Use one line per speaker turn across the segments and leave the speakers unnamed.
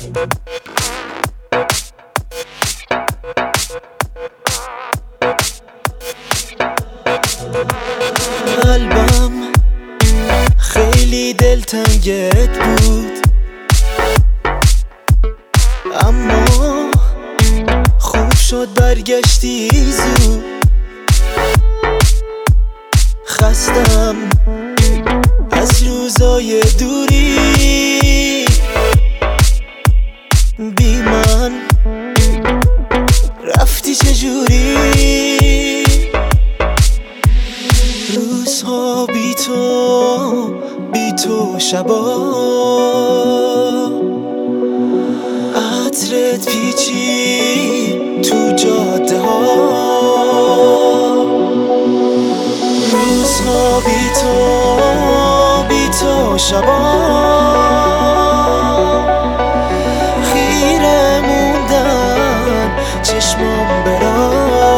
قلبم خیلی دلتنگت بود، اما خوب شد برگشتی زود. خستم از روزای دوری، بی من رفتی چجوری؟ روزها بی تو شبا عطرت پیچی تو جاده ها. روزها بی تو شبا خیره موندن چشمام برا.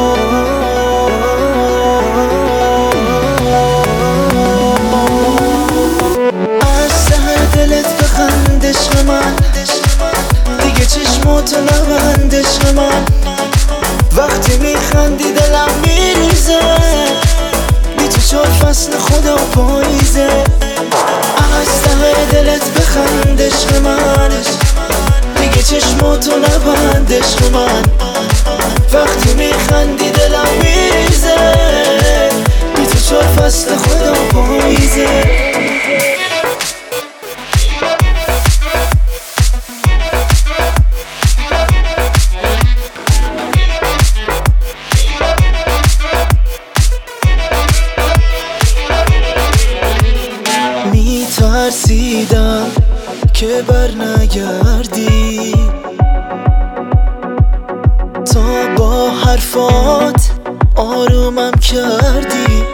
از ته دلت بخند عشق من، دیگه چشماتو نبند عشق من. وقتی میخندی دلم میریزه، بی تو 4 فصل خدا پاییزه. از ته دلت بخند عشق من، دیگه چشماتو نبند عشق من. وقتی میخندی دلم میریزه، بی تو 4 فصل خدا پاییزه. ترسیدم که بر نگردی، تا با حرفات آرومم کردی.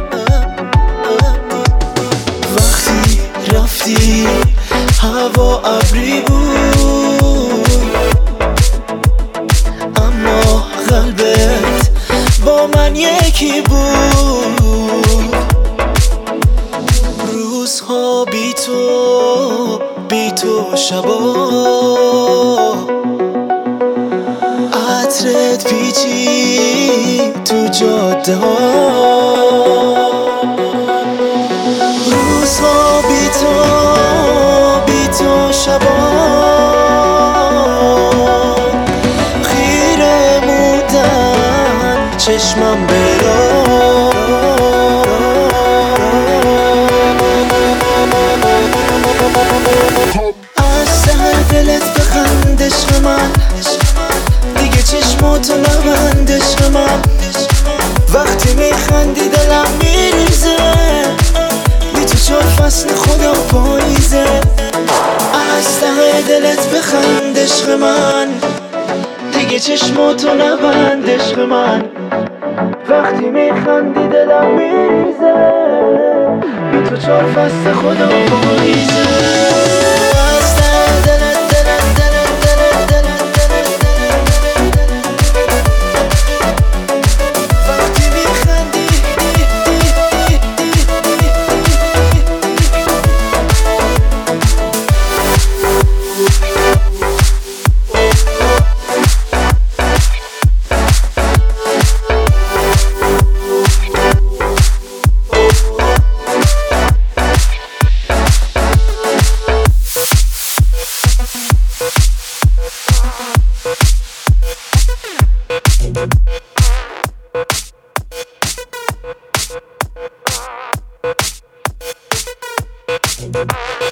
وقتی رفتی هوا ابری بود، اما قلبت با من یکی بود. روزها بی تو شبا عطرت پیچی تو جاده ها. روزها بی تو شبا خیره موندن چشمم برا. از ته دلت بخند عشق من، دیگه چشماتو نبند عشق من. وقتی میخندی دلم میریزه، بی تو 4 فصل خدا پاییزه. از ته دلت بخند عشق من، دیگه چشماتو نبند عشق من. وقتی میخندی دلم میریزه، بی تو 4 فصل خدا پاییزه. Bye.